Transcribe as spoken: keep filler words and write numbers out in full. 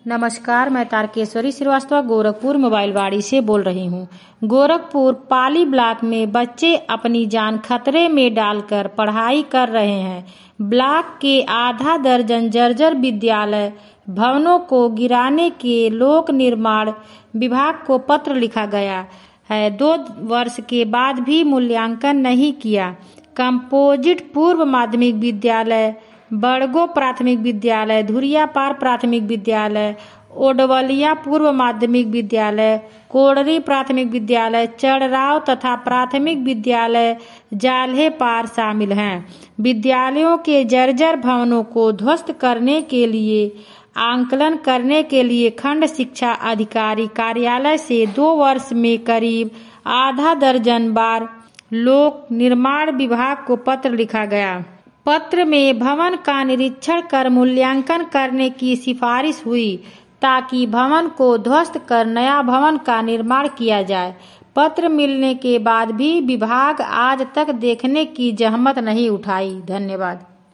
नमस्कार, मैं तारकेश्वरी श्रीवास्तव गोरखपुर मोबाइल वाड़ी से बोल रही हूँ। गोरखपुर पाली ब्लॉक में बच्चे अपनी जान खतरे में डालकर पढ़ाई कर रहे हैं। ब्लॉक के आधा दर्जन जर्जर विद्यालय भवनों को गिराने के लोक निर्माण विभाग को पत्र लिखा गया है। दो वर्ष के बाद भी मूल्यांकन नहीं किया। कंपोजिट पूर्व माध्यमिक विद्यालय, बड़गो प्राथमिक विद्यालय, धुरियापार प्राथमिक विद्यालय, ओडवलिया पूर्व माध्यमिक विद्यालय, कोडरी प्राथमिक विद्यालय, चढ़राव तथा प्राथमिक विद्यालय जाल्हेपार शामिल हैं। विद्यालयों के जर्जर भवनों को ध्वस्त करने के लिए आंकलन करने के लिए खंड शिक्षा अधिकारी कार्यालय से दो वर्ष में करीब आधा दर्जन बार लोक निर्माण विभाग को पत्र लिखा गया। पत्र में भवन का निरीक्षण कर मूल्यांकन करने की सिफारिश हुई ताकि भवन को ध्वस्त कर नया भवन का निर्माण किया जाए। पत्र मिलने के बाद भी विभाग आज तक देखने की जहमत नहीं उठाई। धन्यवाद।